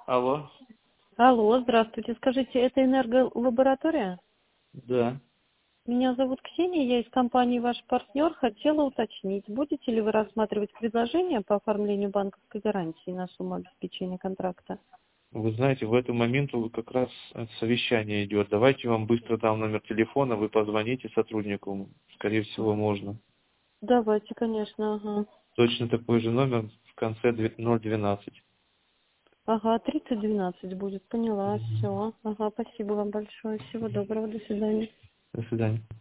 Алло. Алло, здравствуйте. Скажите, это энерголаборатория? Да. Меня зовут Ксения, я из компании «Ваш партнер». Хотела уточнить, будете ли вы рассматривать предложение по оформлению банковской гарантии на сумму обеспечения контракта? Вы знаете, в этот момент как раз совещание идет. Давайте я вам быстро дам номер телефона, вы позвоните сотруднику. Скорее всего, можно. Давайте, конечно, ага. Точно такой же номер в конце 012. Ага, 3012 будет, поняла, все. Ага, спасибо вам большое. Всего доброго, до свидания. До свидания.